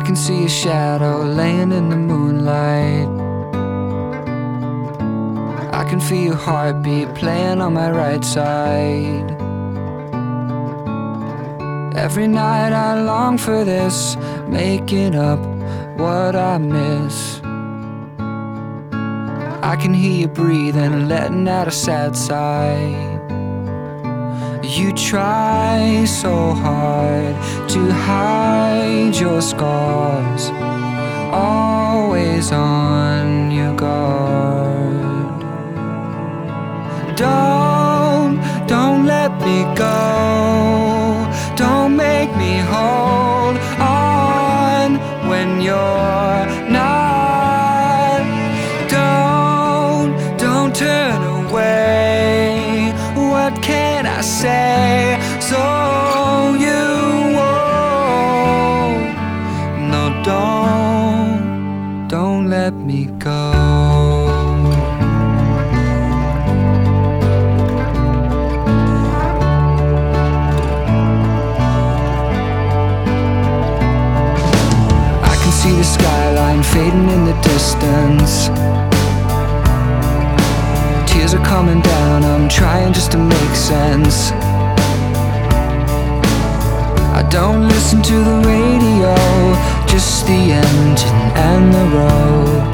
can see a shadow laying in the moonlight. I can feel your heartbeat playing on my right side. Every night I long for this, making up what I miss. I can hear you breathing, letting out a sad sigh. You try so hard to hide your scars, always on your guard. Don't let me go. Don't make me hold on when you're not. Don't turn away. What can I say so you won't? No, don't let me go. See the skyline fading in the distance. Tears are coming down, I'm trying just to make sense. I don't listen to the radio, just the engine and the road.